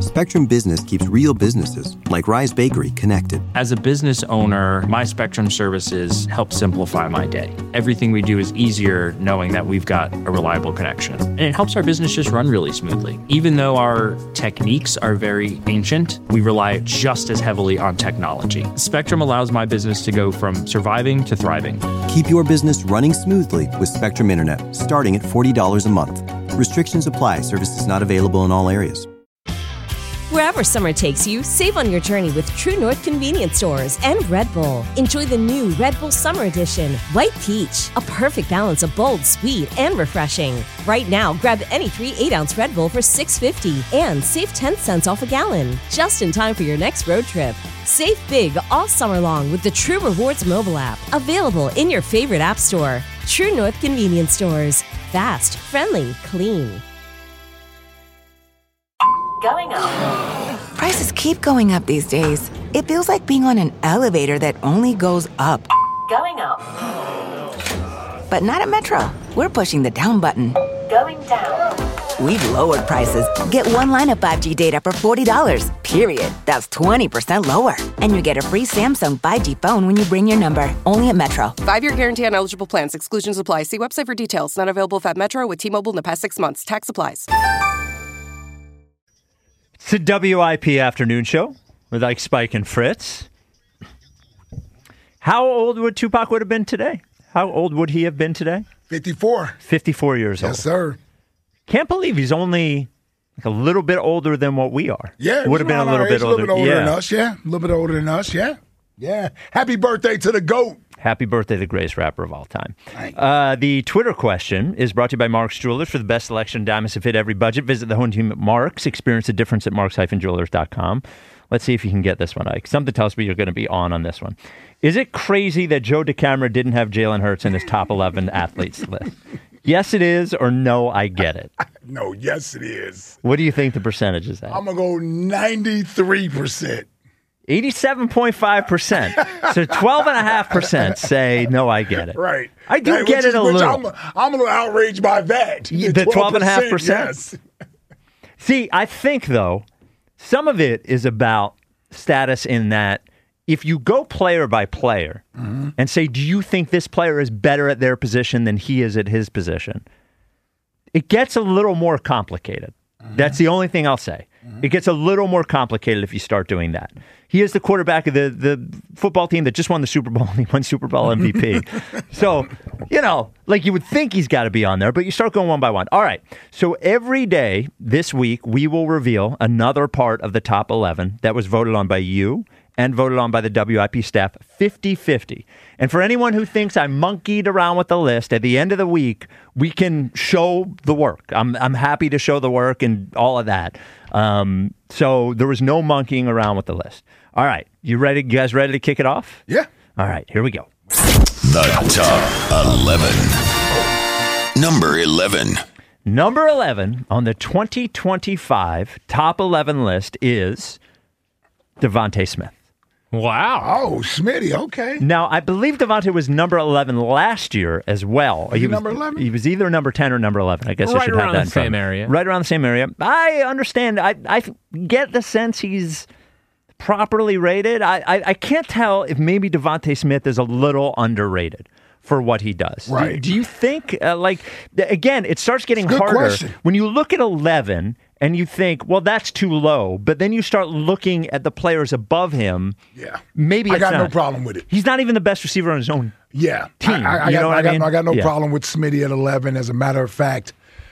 Spectrum Business keeps real businesses, like Rise Bakery, connected. As a business owner, my Spectrum services help simplify my day. Everything we do is easier knowing that we've got a reliable connection. And it helps our business just run really smoothly. Even though our techniques are very ancient, we rely just as heavily on technology. Spectrum allows my business to go from surviving to thriving. Keep your business running smoothly with Spectrum Internet, starting at $40 a month. Restrictions apply. Services not available in all areas. Wherever summer takes you, save on your journey with True North convenience stores and Red Bull. Enjoy the new Red Bull Summer Edition, White Peach, a perfect balance of bold, sweet, and refreshing. Right now, grab any 3 8-ounce Red Bull for $6.50 and save 10 cents off a gallon, just in time for your next road trip. Save big all summer long with the True Rewards mobile app, available in your favorite app store. True North convenience stores. Fast, friendly, clean. Going up. Prices keep going up these days. It feels like being on an elevator that only goes up. Going up. But not at Metro. We're pushing the down button. Going down. We've lowered prices. Get one line of 5G data for $40, period. That's 20% lower. And you get a free Samsung 5G phone when you bring your number. Only at Metro. 5-year guarantee on eligible plans. Exclusions apply. See website for details. Not available at Metro with T-Mobile in the past 6 months. Tax applies. It's the WIP afternoon show with Ike, Spike, and Fritz. How old would Tupac would have been today? How old would he have been today? 54. 54 years old. Yes, sir. Can't believe he's only like a little bit older than what we are. Yeah. Would have been a little bit older. Than us, yeah. A little bit older than us, yeah. Yeah. Happy birthday to the GOAT. Happy birthday to the greatest rapper of all time. The Twitter question is brought to you by Mark's Jewelers. For the best selection of diamonds to fit every budget, visit the home team at Mark's. Experience the difference at marks-jewelers.com. Let's see if you can get this one, Ike. Something tells me you're going to be on this one. Is it crazy that Joe DeCamara didn't have Jalen Hurts in his top 11 athletes list? Yes, it is, or no, I get it. No, yes, it is. What do you think the percentage is at? I'm going to go 93%. 87.5%. So 12.5% say, no, I get it. Right. I do get it a little. I'm a little outraged by that. The 12.5%? Yes. See, I think, though, some of it is about status in that if you go player by player and say, do you think this player is better at their position than he is at his position? It gets a little more complicated. That's the only thing I'll say. It gets a little more complicated if you start doing that. He is the quarterback of the football team that just won the Super Bowl and he won Super Bowl MVP. So, like you would think he's got to be on there, but you start going one by one. All right. So every day this week, we will reveal another part of the top 11 that was voted on by you and voted on by the WIP staff 50-50. And for anyone who thinks I monkeyed around with the list, at the end of the week, we can show the work. I'm happy to show the work and all of that. So there was no monkeying around with the list. All right. You ready? You guys ready to kick it off? Yeah. All right. Here we go. The top 11. Number 11. Number 11 on the 2025 top 11 list is Devontae Smith. Wow. Oh, Smitty, okay. Now, I believe Devontae was number 11 last year as well. He was number 11? He was either number 10 or number 11. I guess I should have that in front. Right around the same area. Right around the same area. I understand. I get the sense he's properly rated. I can't tell if maybe Devontae Smith is a little underrated for what he does. Right. Do you think, again, it starts getting Good harder. question. When you look at 11 and you think, well, that's too low, but then you start looking at the players above him. Yeah. Maybe it's I got not. no problem with it. He's not even the best receiver on his own Yeah. team. I You know what I mean? got no Yeah. problem with Smitty at 11. As a matter of fact,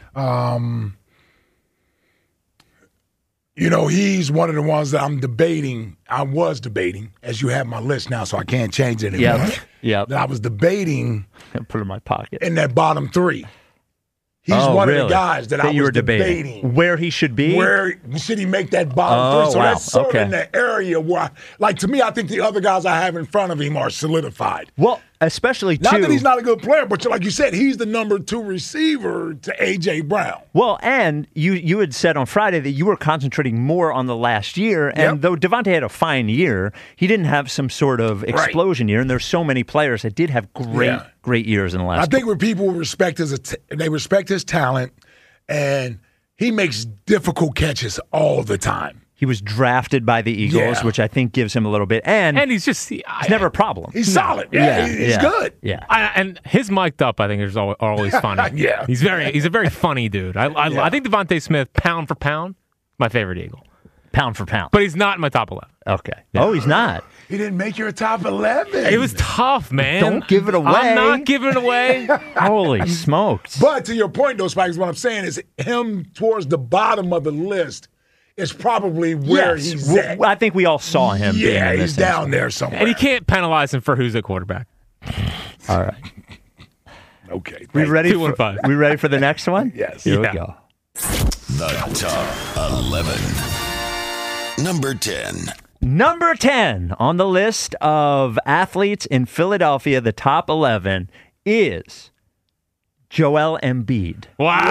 he's one of the ones that I'm debating. I was debating, as you have my list now, so I can't change it anymore. Yeah. That I was debating Put it in my pocket. in that bottom three. He's one of the guys that I was you were debating. Where he should be? Where should he make that bottom three? So that's sort of in the area where, to me, I think the other guys I have in front of him are solidified. Well, especially Not that he's not a good player, but like you said, he's the number 2 receiver to A.J. Brown. Well, and you had said on Friday that you were concentrating more on the last year, and though Devontae had a fine year, he didn't have some sort of explosion year, and there's so many players that did have great years in the last I think when people respect they respect his talent, and he makes difficult catches all the time. He was drafted by the Eagles, which I think gives him a little bit. And he's just he's never a problem. He's solid. Yeah, he's good. Yeah. And his mic'd up, I think, is always funny. Yeah. He's a very funny dude. I think Devontae Smith, pound for pound, my favorite Eagle. Pound for pound. But he's not in my top 11. Okay. Yeah. Oh, he's not. He didn't make your top 11. It was tough, man. Don't give it away. I'm not giving it away. Holy smokes. But to your point, though, Spikes, what I'm saying is him towards the bottom of the list is probably where he's at. I think we all saw him. Yeah, being he's down there somewhere. And you can't penalize him for who's at quarterback. All right. Okay. We ready? 215. We ready for the next one? Yes. Here we go. The top 11. Number 10. Number 10 on the list of athletes in Philadelphia, the top 11, is Joel Embiid.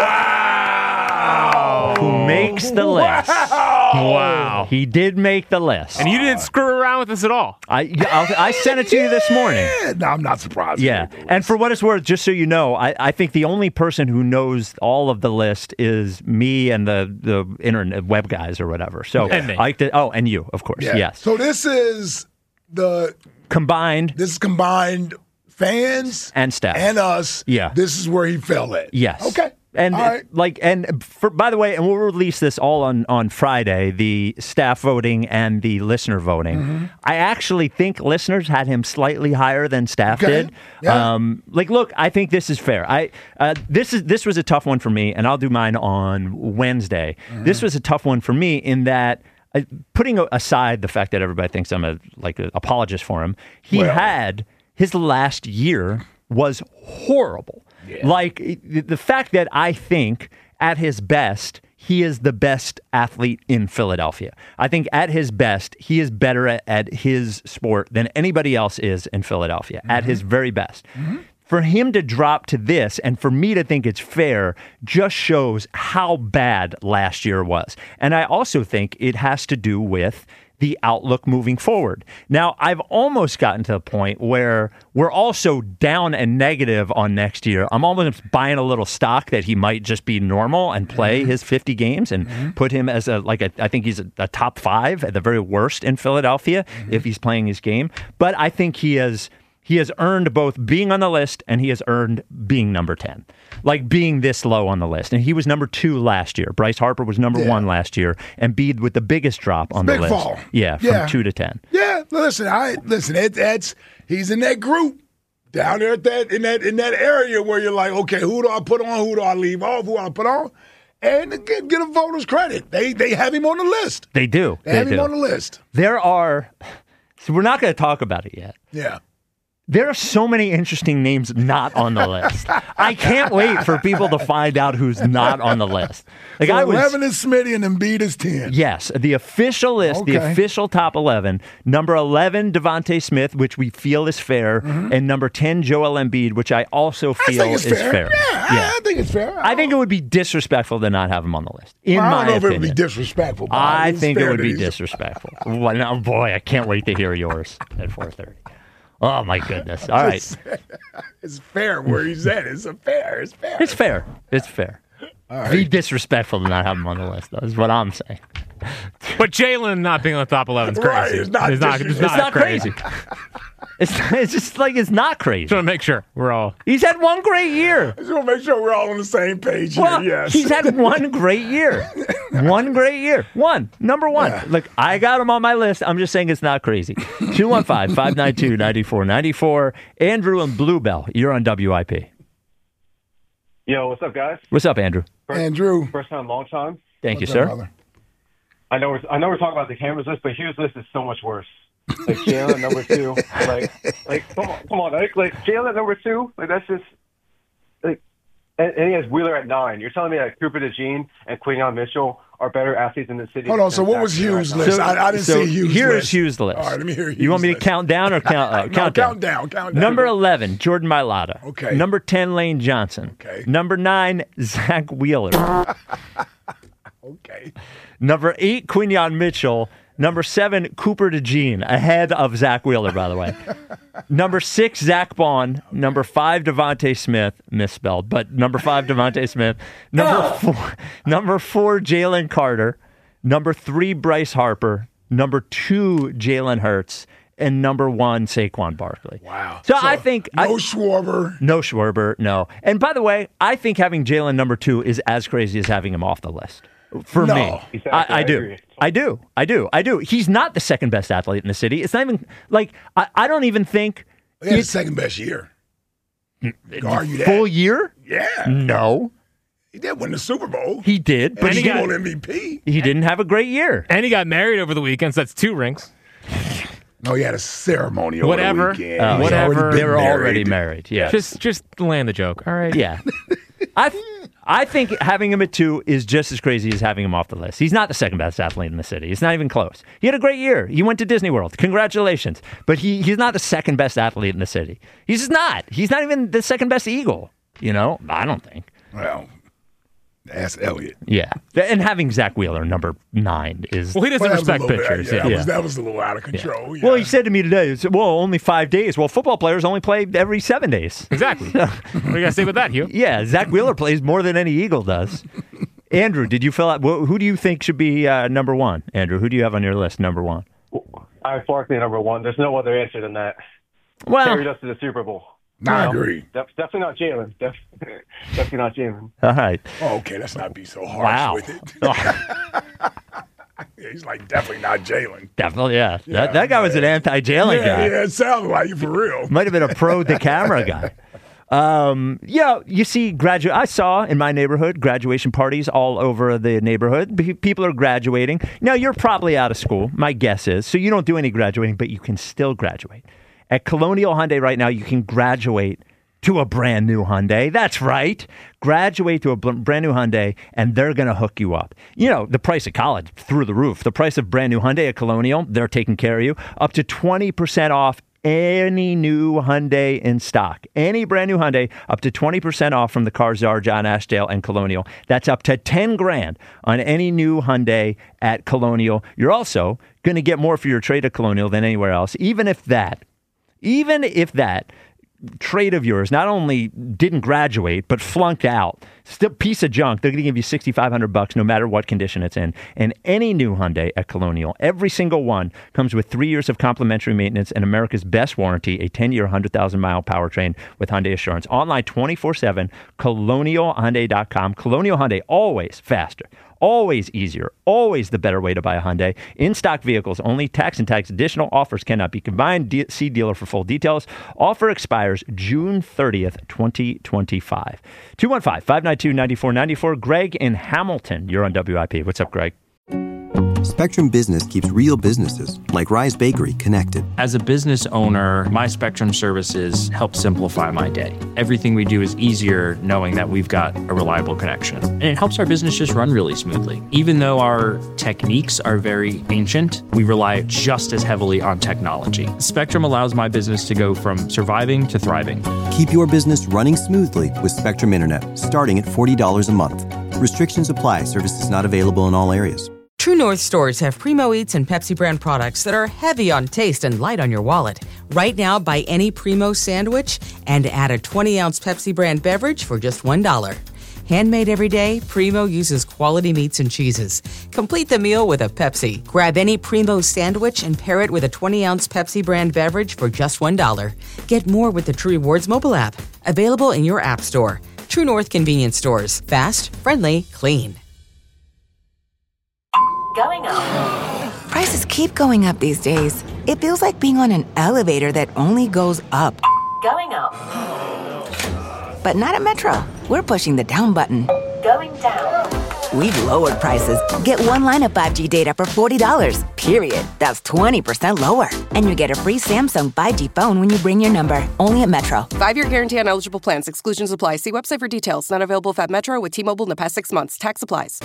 Wow. Who makes the list. Wow. He did make the list. And you didn't screw around with this at all. I sent it to you this morning. No, I'm not surprised. Yeah. And for what it's worth, just so you know, I think the only person who knows all of the list is me and the internet web guys or whatever. So And me. and you, of course. Yeah. Yes. So this is combined fans and staff and us. Yeah. This is where he fell at. Yes. Okay. And all right. By the way, and we'll release this all on Friday, the staff voting and the listener voting. Mm-hmm. I actually think listeners had him slightly higher than staff did. Yeah. Look, I think this is fair. This was a tough one for me, and I'll do mine on Wednesday. Mm-hmm. This was a tough one for me in that, putting aside the fact that everybody thinks I'm an apologist for him, had his last year was horrible. Yeah. Like, the fact that I think at his best, he is the best athlete in Philadelphia. I think at his best, he is better at his sport than anybody else is in Philadelphia, at his very best. Mm-hmm. For him to drop to this, and for me to think it's fair, just shows how bad last year was. And I also think it has to do with the outlook moving forward. Now, I've almost gotten to the point where we're also down and negative on next year. I'm almost buying a little stock that he might just be normal and play his 50 games and put him as I think he's a top 5 at the very worst in Philadelphia if he's playing his game. But I think he has earned both being on the list and he has earned being number 10. Like being this low on the list. And he was number 2 last year. Bryce Harper was number 1 last year. And Embiid with the biggest drop on the list. Big fall. Yeah, from 2 to 10. Yeah, listen, he's in that group down there in that area where you're like, okay, who do I put on? Who do I leave off? Who do I put on? And get a voter's credit. They have him on the list. They do. They have him on the list. So we're not going to talk about it yet. Yeah. There are so many interesting names not on the list. I can't wait for people to find out who's not on the list. Like, so 11 is Smitty and Embiid is 10. Yes, the official list, the official top 11. Number 11, Devontae Smith, which we feel is fair, and number 10, Joel Embiid, which I also feel is fair. Yeah, I think it's fair. I think it would be disrespectful to not have him on the list. I don't know if it would be disrespectful. I think it would be disrespectful. Well, now, boy, I can't wait to hear yours at 4:30. Oh, my goodness. All right. It's fair where he's at. It's fair. It's fair. All right. Be disrespectful to not have him on the list, though, is what I'm saying. But Jalen not being on the top 11 is crazy. Right, it's not crazy. It's just like it's not crazy. Just want to make sure we're all. He's had one great year. I just want to make sure we're all on the same page here. Well, yes. He's had one great year. Number one. Yeah. Look, I got him on my list. I'm just saying it's not crazy. 215-592-9494. Andrew and Bluebell, you're on WIP. Yo, what's up, guys? What's up, Andrew? Andrew. First time, long time. Thank you, sir. Brother? I know we're talking about the cameras list, but Hugh's list is so much worse. Like Jalen number 2, like come on, like Jalen number 2, like that's just like, and he has Wheeler at 9. You're telling me that Cooper DeJean and Quinyon Mitchell are better athletes in the city? Hold on, so what was Hugh's list? I didn't see Hugh's list. Here's Hugh's list. All right, let me hear Hugh's You want me to list. count down or count down? Count down. Number 11, Jordan Mailata. Okay. Number 10, Lane Johnson. Okay. Number 9, Zach Wheeler. Okay. Number 8, Quinyon Mitchell. Number 7, Cooper DeJean, ahead of Zach Wheeler, by the way. Number 6, Zach Bond. Number 5, Devontae Smith, misspelled, but number 5, Devontae Smith. Number 4, Jalen Carter. Number 3, Bryce Harper. Number 2, Jalen Hurts. And number 1, Saquon Barkley. Wow. So I think... No Schwarber. No Schwarber, no. And by the way, I think having Jalen number 2 is as crazy as having him off the list. For me. Exactly, I do. agree. I do. He's not the second best athlete in the city. It's not even... Like, I don't even think... He had the second best year. Argue that. Full year? Yeah. No. He did win the Super Bowl. He did, but he he got MVP. He didn't have a great year. And he got married over the weekend, so that's 2 rings. No, he had a ceremony over Whatever. the weekend. Whatever. They were already married. Yeah. Just land the joke. All right. Yeah. I think having him at 2 is just as crazy as having him off the list. He's not the second best athlete in the city. It's not even close. He had a great year. He went to Disney World. Congratulations. But he's not the second best athlete in the city. He's just not. He's not even the second best Eagle. You know, I don't think. Well, ask Elliott. Yeah. And having Zach Wheeler, number 9, is... Well, he doesn't respect pitchers. That was a little out of control. Yeah. Well, he said to me today, only 5 days. Well, football players only play every 7 days. Exactly. What do you got to say with that, Hugh? Yeah, Zach Wheeler plays more than any Eagle does. Andrew, did you fill out... Who do you think should be number 1? Andrew, who do you have on your list, number 1? I have Barkley number 1. There's no other answer than that. Well... Carried us to the Super Bowl. I agree. Definitely not Jalen. Definitely not Jalen. All right. Oh, okay, let's not be so harsh with it. He's like, definitely not Jalen. Definitely, yeah. That guy was an anti-Jalen guy. Yeah, it sounds like you for real. Might have been a pro-the-camera guy. You see, I saw in my neighborhood graduation parties all over the neighborhood. People are graduating. Now, you're probably out of school, my guess is, so you don't do any graduating, but you can still graduate. At Colonial Hyundai right now, you can graduate to a brand new Hyundai. That's right. Graduate to a brand new Hyundai, and they're going to hook you up. You know, the price of college, through the roof. The price of brand new Hyundai at Colonial, they're taking care of you. Up to 20% off any new Hyundai in stock. Any brand new Hyundai, up to 20% off from the Car Czar, John Ashdale, and Colonial. That's up to $10,000 on any new Hyundai at Colonial. You're also going to get more for your trade at Colonial than anywhere else, even if that trade of yours not only didn't graduate but flunked out, still piece of junk. They're going to give you $6,500 no matter what condition it's in. And any new Hyundai at Colonial, every single one comes with 3 years of complimentary maintenance and America's best warranty, a 10-year, 100,000-mile powertrain with Hyundai Assurance. Online 24/7, colonialhyundai.com. Colonial Hyundai, always faster, always easier, always the better way to buy a Hyundai. In-stock vehicles only. Tax and tax additional offers cannot be combined. See dealer for full details. Offer expires June 30th, 2025. 215-592-9494. Greg in Hamilton, you're on WIP. What's up, Greg? Spectrum Business keeps real businesses, like Rise Bakery, connected. As a business owner, my Spectrum services help simplify my day. Everything we do is easier knowing that we've got a reliable connection. And it helps our business just run really smoothly. Even though our techniques are very ancient, we rely just as heavily on technology. Spectrum allows my business to go from surviving to thriving. Keep your business running smoothly with Spectrum Internet, starting at $40 a month. Restrictions apply. Services not available in all areas. True North stores have Primo Eats and Pepsi brand products that are heavy on taste and light on your wallet. Right now, buy any Primo sandwich and add a 20-ounce Pepsi brand beverage for just $1. Handmade every day, Primo uses quality meats and cheeses. Complete the meal with a Pepsi. Grab any Primo sandwich and pair it with a 20-ounce Pepsi brand beverage for just $1. Get more with the True Rewards mobile app. Available in your app store. True North convenience stores. Fast, friendly, clean. Going up. Prices keep going up these days. It feels like being on an elevator that only goes up. Going up. But not at Metro. We're pushing the down button. Going down. We've lowered prices. Get one line of 5G data for $40, period. That's 20% lower. And you get a free Samsung 5G phone when you bring your number. Only at Metro. 5-year guarantee on eligible plans. Exclusions apply. See website for details. Not available at Metro with T-Mobile in the past 6 months. Tax applies.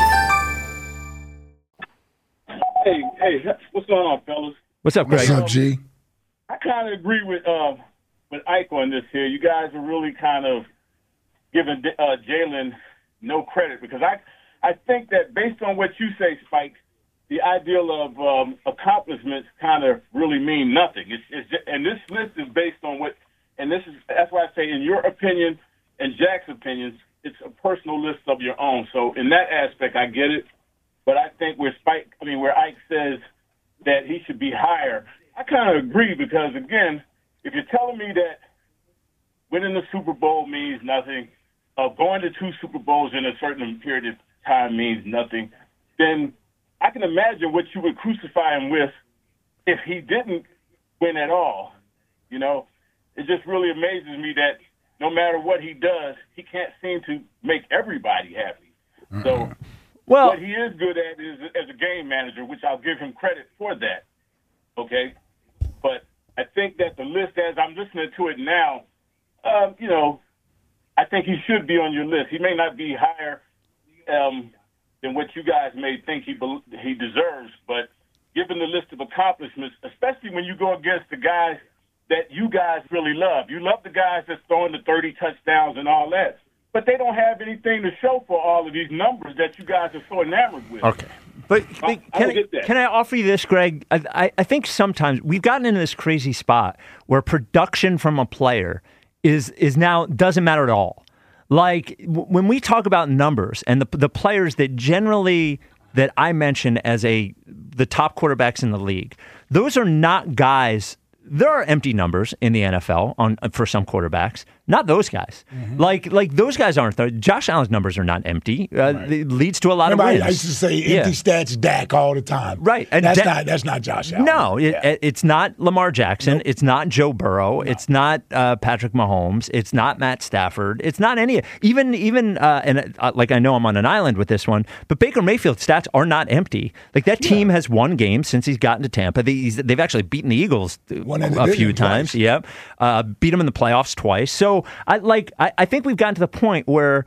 Hey, what's going on, fellas? What's up, Greg? What's up, G? I kind of agree with Ike on this here. You guys are really kind of giving Jalen no credit because I think that based on what you say, Spike, the ideal of accomplishments kind of really mean nothing. It's just, and this list is based on what, and that's why I say, in your opinion and Jack's opinions, it's a personal list of your own. So in that aspect, I get it. But I think where Ike says that he should be higher, I kind of agree because, again, if you're telling me that winning the Super Bowl means nothing, going to 2 Super Bowls in a certain period of time means nothing, then I can imagine what you would crucify him with if he didn't win at all. You know, it just really amazes me that no matter what he does, he can't seem to make everybody happy. Mm-hmm. So what he is good at is as a game manager, which I'll give him credit for that. Okay? But I think that the list, as I'm listening to it now, you know, I think he should be on your list. He may not be higher than what you guys may think he deserves, but given the list of accomplishments, especially when you go against the guys that you guys really love. You love the guys that's throwing the 30 touchdowns and all that, but they don't have anything to show for all of these numbers that you guys are so enamored with. Okay. But can I offer you this, Greg? I think sometimes we've gotten into this crazy spot where production from a player is now doesn't matter at all. Like when we talk about numbers and the players that generally that I mention as the top quarterbacks in the league, those are not guys. There are empty numbers in the NFL for some quarterbacks. Not those guys. Mm-hmm. Like those guys aren't. Josh Allen's numbers are not empty. Right. It leads to a lot of wins. I used to say empty stats Dak all the time. Right. And that's not Josh Allen. No, it's not Lamar Jackson. Nope. It's not Joe Burrow. No. It's not Patrick Mahomes. It's not Matt Stafford. It's not any. Even like I know I'm on an island with this one, but Baker Mayfield's stats are not empty. Like that team has won games since he's gotten to Tampa. They've actually beaten the Eagles a few times. Twice. Yep. Beat them in the playoffs twice. So I think we've gotten to the point where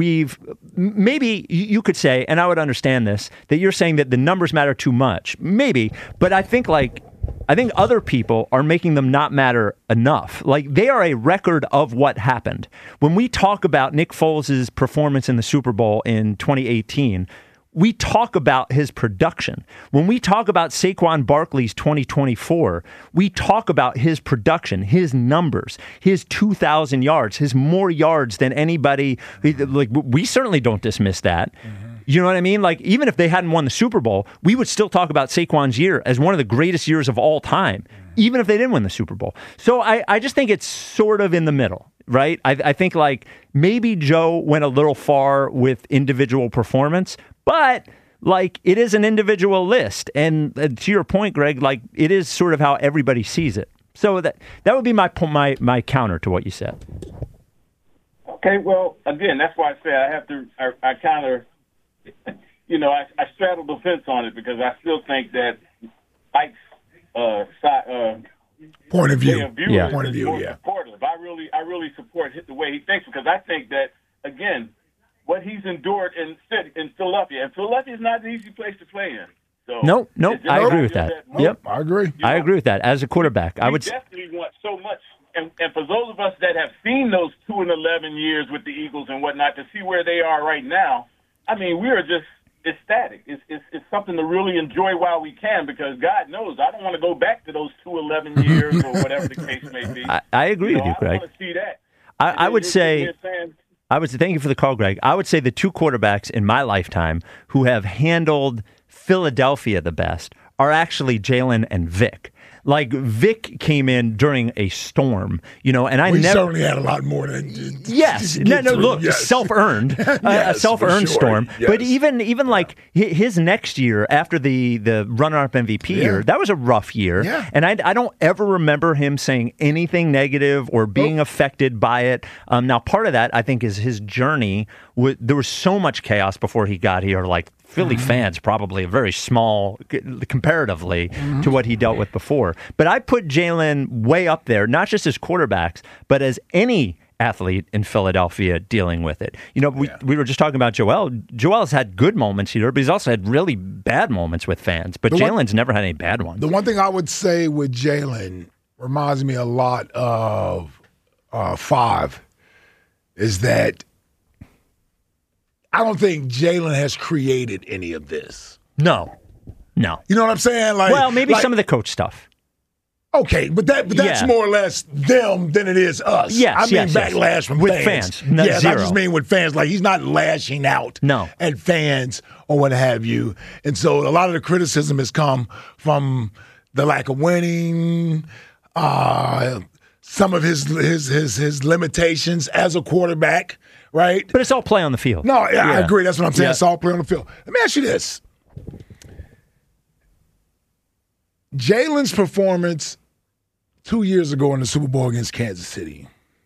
maybe you could say, and I would understand this, that you're saying that the numbers matter too much. Maybe, but I think other people are making them not matter enough. Like they are a record of what happened. When we talk about Nick Foles' performance in the Super Bowl in 2018, we talk about his production. When we talk about Saquon Barkley's 2024, we talk about his production, his numbers, his 2,000 yards, his more yards than anybody. Like we certainly don't dismiss that. Mm-hmm. You know what I mean? Like even if they hadn't won the Super Bowl, we would still talk about Saquon's year as one of the greatest years of all time, even if they didn't win the Super Bowl. So I just think it's sort of in the middle. Right? I think like maybe Joe went a little far with individual performance, but like it is an individual list. And to your point, Greg, like it is sort of how everybody sees it. So that would be my counter to what you said. Okay, well, again, that's why I say I kind of, you know, I straddle the fence on it because I still think that Ike's point of view, yeah. Supportive. I really support the way he thinks because I think that again, what he's endured in Philadelphia, and Philadelphia is not an easy place to play in. So nope, I agree with that. Yep, I agree. I agree with that. As a quarterback, I would definitely want so much. And for those of us that have seen those 2-11 years with the Eagles and whatnot, to see where they are right now, I mean, we are just ecstatic. It's something to really enjoy while we can because God knows I don't want to go back to those 2-11 years or whatever the case may be. I agree with you, Greg. I want to see that. I would say thank you for the call, Greg. I would say the two quarterbacks in my lifetime who have handled Philadelphia the best are actually Jalen and Vic. Like Vic came in during a storm, you know, and we certainly had a lot more than look, self-earned, a self-earned storm. Yes. But even like his next year after the runner-up MVP year, that was a rough year, and I don't ever remember him saying anything negative or being affected by it. Now, part of that I think is his journey. There was so much chaos before he got here, like. Philly fans probably very small comparatively to what he dealt with before. But I put Jalen way up there, not just as quarterbacks, but as any athlete in Philadelphia dealing with it. You know, we were just talking about Joel. Joel's had good moments here, but he's also had really bad moments with fans. But Jalen's never had any bad ones. The one thing I would say with Jalen reminds me a lot of Five is that I don't think Jalen has created any of this. No. No. You know what I'm saying? Like, well, maybe some of the coach stuff. Okay, but that's more or less them than it is us. Yes, I mean backlash from with fans. No, yes, zero. I just mean with fans. Like, he's not lashing out at fans or what have you. And so a lot of the criticism has come from the lack of winning, some of his limitations as a quarterback, right? But it's all play on the field. No, I agree. That's what I'm saying. Yeah. It's all play on the field. Let me ask you this. Jalen's performance 2 years ago in the Super Bowl against Kansas City,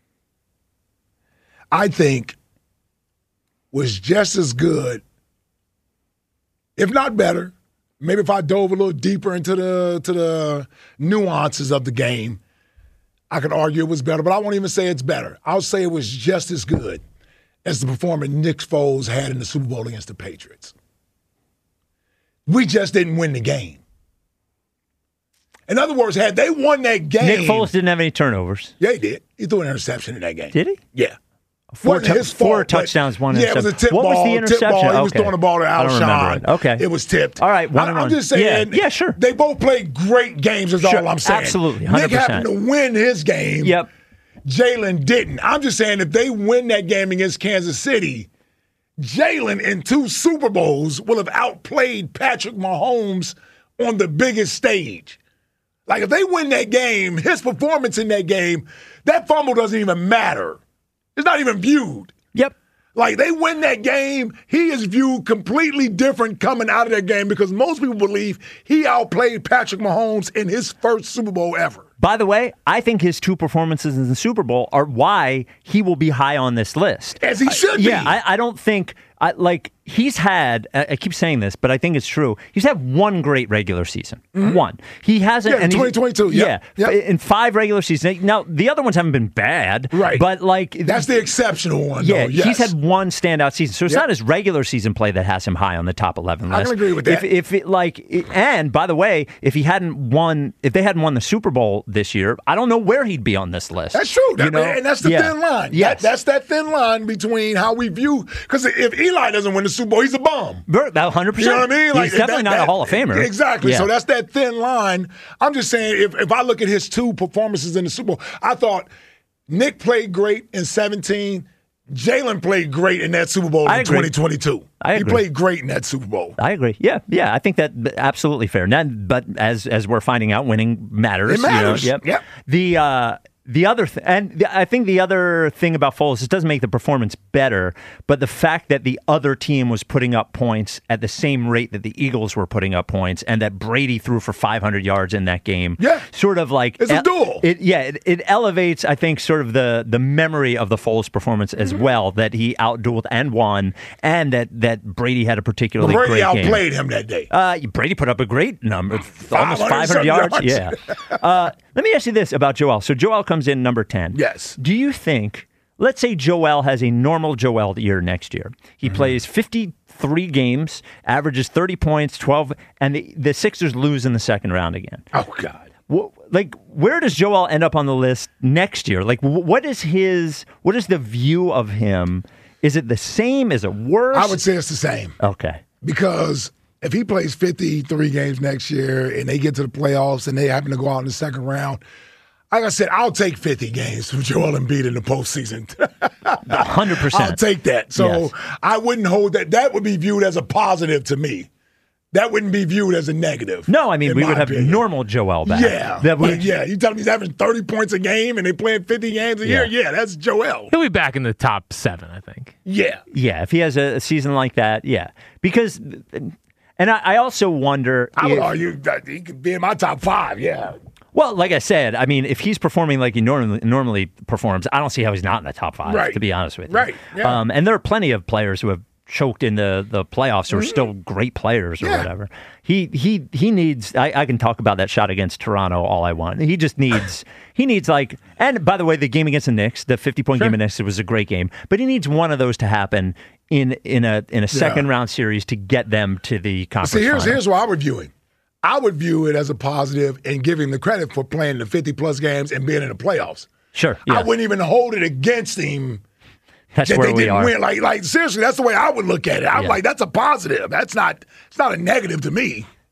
I think, was just as good, if not better. Maybe if I dove a little deeper into the nuances of the game, I could argue it was better, but I won't even say it's better. I'll say it was just as good as the performance Nick Foles had in the Super Bowl against the Patriots. We just didn't win the game. In other words, had they won that game... Nick Foles didn't have any turnovers. Yeah, he did. He threw an interception in that game. Did he? Yeah. Four touchdowns, one interception. Yeah, it was a tip ball. What was the interception? He was throwing the ball to Alshon. Okay. It was tipped. All right, I'm just saying, yeah, sure. They both played great games is all I'm saying. Absolutely, 100%. Nick happened to win his game. Yep. Jalen didn't. I'm just saying if they win that game against Kansas City, Jalen in 2 Super Bowls will have outplayed Patrick Mahomes on the biggest stage. Like, if they win that game, his performance in that game, that fumble doesn't even matter. It's not even viewed. Yep. Like, they win that game, he is viewed completely different coming out of that game because most people believe he outplayed Patrick Mahomes in his first Super Bowl ever. By the way, I think his 2 performances in the Super Bowl are why he will be high on this list. As he should be. Yeah, I don't think... he's had, I keep saying this, but I think it's true. He's had one great regular season. Mm-hmm. One. He hasn't. Yeah, 2022. Yeah. In 5 regular seasons. Now, the other ones haven't been bad. Right. But that's the exceptional one, yeah, though. Yes. He's had one standout season. So it's not his regular season play that has him high on the top 11 list. I can agree with that. And by the way, if they hadn't won the Super Bowl this year, I don't know where he'd be on this list. That's true. And that's the thin line. Yes. That's that thin line between how we view, because if Eli doesn't win the Super Bowl, he's a bum. 100%. You know what I mean? He's definitely not a Hall of Famer. Exactly. Yeah. So that's that thin line. I'm just saying, if I look at his 2 performances in the Super Bowl, I thought Nick played great in 2017. Jalen played great in that Super Bowl in 2022. He played great in that Super Bowl. I agree. Yeah. I think that absolutely fair. But as we're finding out, winning matters. It matters. Yep. The other I think the other thing about Foles, it doesn't make the performance better, but the fact that the other team was putting up points at the same rate that the Eagles were putting up points, and that Brady threw for 500 yards in that game, sort of like it's a duel. It elevates, I think, sort of the memory of the Foles performance as well, that he outdueled and won, and that Brady had a particularly great game. Brady outplayed him that day. Brady put up a great number, almost 500 yards. Yeah. Let me ask you this about Joel. So Joel comes in number 10. Yes. Do you think, let's say Joel has a normal Joel year next year. He plays 53 games, averages 30 points, 12, and the Sixers lose in the second round again. Oh, God. Where does Joel end up on the list next year? What is the view of him? Is it the same? Is it worse? I would say it's the same. Okay. Because if he plays 53 games next year and they get to the playoffs and they happen to go out in the second round, like I said, I'll take 50 games from Joel Embiid in the postseason. 100%. I'll take that. So I wouldn't hold that. That would be viewed as a positive to me. That wouldn't be viewed as a negative. No, I mean, we would have normal Joel back. Yeah. You tell me he's having 30 points a game and they playing 50 games a year? Yeah, that's Joel. He'll be back in the top 7, I think. Yeah. Yeah, if he has a season like that, yeah. Because, and I also wonder. I would argue that he could be in my top 5, yeah. Well, like I said, I mean, if he's performing like he normally performs, I don't see how he's not in the top 5, to be honest with you. Right, yeah. And there are plenty of players who have choked in the playoffs who are still great players or whatever. He needs, I can talk about that shot against Toronto all I want. He just needs, and by the way, the game against the Knicks, the 50-point game against the Knicks was a great game, but he needs one of those to happen in a second round series to get them to the conference final. Here's why I would view it. I would view it as a positive and give him the credit for playing the 50-plus games and being in the playoffs. Sure. I wouldn't even hold it against him. That's that where they we didn't are. win. Like seriously, that's the way I would look at it. I'm like, that's a positive. It's not a negative to me.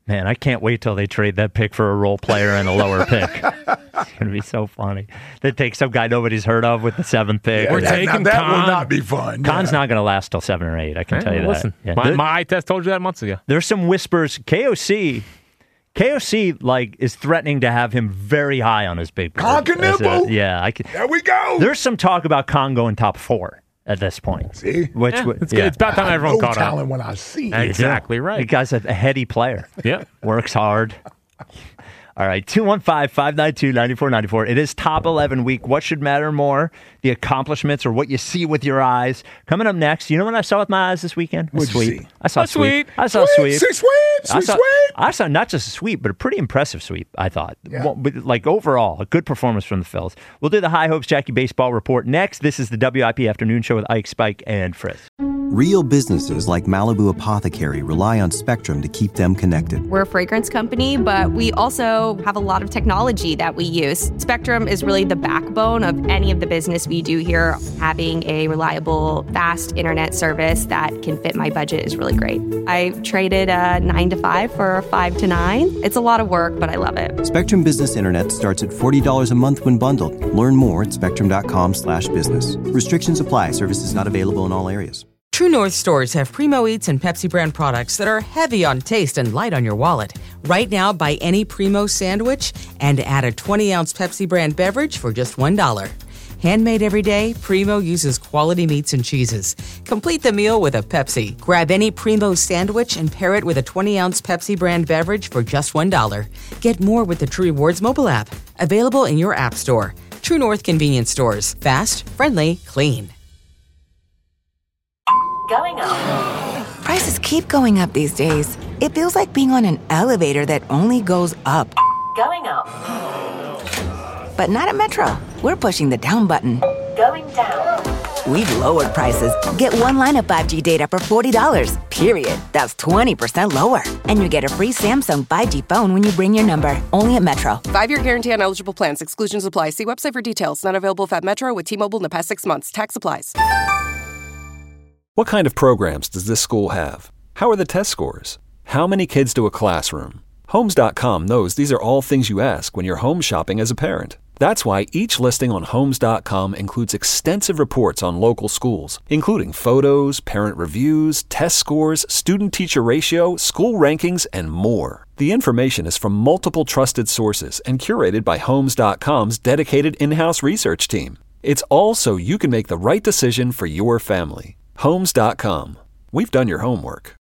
Man, I can't wait till they trade that pick for a role player and a lower pick. It's going to be so funny. They take some guy nobody's heard of with the 7th pick. We're taking that Con. will not be fun. Con's not going to last till 7 or 8. I can tell you listen, that. Yeah. My eye test told you that months ago. There's some whispers. KOC like is threatening to have him very high on his big board. Con Canippo. Yeah, there we go. There's some talk about Con going top 4 at this point. See, which it's about time everyone caught up. talent when I see it. Exactly right. The guy's a heady player. Yeah, works hard. All right, 215-592-9494. It is top 11 week. What should matter more, the accomplishments or what you see with your eyes? Coming up next, you know what I saw with my eyes this weekend? What'd sweep. you see? I saw A sweep. I saw a sweep. Sweep. I saw not just a sweep, but a pretty impressive sweep, I thought. Yeah. Well, like overall, a good performance from the Phils. We'll do the High Hopes Jackie Baseball Report next. This is the WIP Afternoon Show with Ike, Spike, and Frizz. Real businesses like Malibu Apothecary rely on Spectrum to keep them connected. We're a fragrance company, but we also have a lot of technology that we use. Spectrum is really the backbone of any of the business we do here. Having a reliable, fast internet service that can fit my budget is really great. I traded a 9 to 5 for a 5 to 9. It's a lot of work, but I love it. Spectrum Business Internet starts at $40 a month when bundled. Learn more at spectrum.com/business. Restrictions apply. Services not available in all areas. True North stores have Primo Eats and Pepsi brand products that are heavy on taste and light on your wallet. Right now, buy any Primo sandwich and add a 20-ounce Pepsi brand beverage for just $1. Handmade every day, Primo uses quality meats and cheeses. Complete the meal with a Pepsi. Grab any Primo sandwich and pair it with a 20-ounce Pepsi brand beverage for just $1. Get more with the True Rewards mobile app. Available in your app store. True North convenience stores. Fast, friendly, clean. Going up. Prices keep going up these days. It feels like being on an elevator that only goes up. Going up. But not at Metro. We're pushing the down button. Going down. We've lowered prices. Get one line of 5G data for $40, period. That's 20% lower. And you get a free Samsung 5G phone when you bring your number. Only at Metro. 5-year guarantee on eligible plans. Exclusions apply. See website for details. Not available at Metro with T-Mobile in the past 6 months. Tax applies. What kind of programs does this school have? How are the test scores? How many kids do a classroom? Homes.com knows these are all things you ask when you're home shopping as a parent. That's why each listing on Homes.com includes extensive reports on local schools, including photos, parent reviews, test scores, student-teacher ratio, school rankings, and more. The information is from multiple trusted sources and curated by Homes.com's dedicated in-house research team. It's all so you can make the right decision for your family. Homes.com. We've done your homework.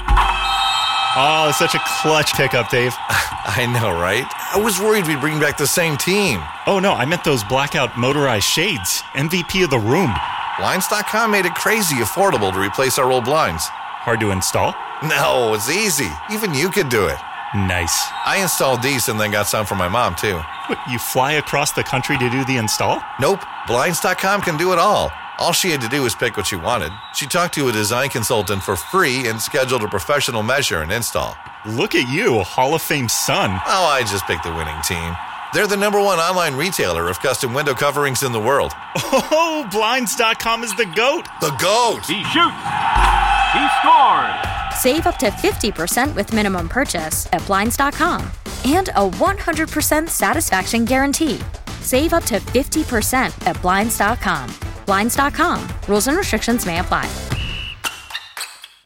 Oh, such a clutch pickup, Dave. I know, right? I was worried we'd bring back the same team. Oh, no, I meant those blackout motorized shades. MVP of the room. Blinds.com made it crazy affordable to replace our old blinds. Hard to install? No, it's easy. Even you could do it. Nice. I installed these and then got some for my mom, too. What, you fly across the country to do the install? Nope. Blinds.com can do it all. All she had to do was pick what she wanted. She talked to a design consultant for free and scheduled a professional measure and install. Look at you, a Hall of Fame son. Oh, I just picked the winning team. They're the #1 online retailer of custom window coverings in the world. Oh, Blinds.com is the GOAT. The GOAT! He shoots. He scores. Save up to 50% with minimum purchase at Blinds.com. And a 100% satisfaction guarantee. Save up to 50% at Blinds.com. Blinds.com. Rules and restrictions may apply.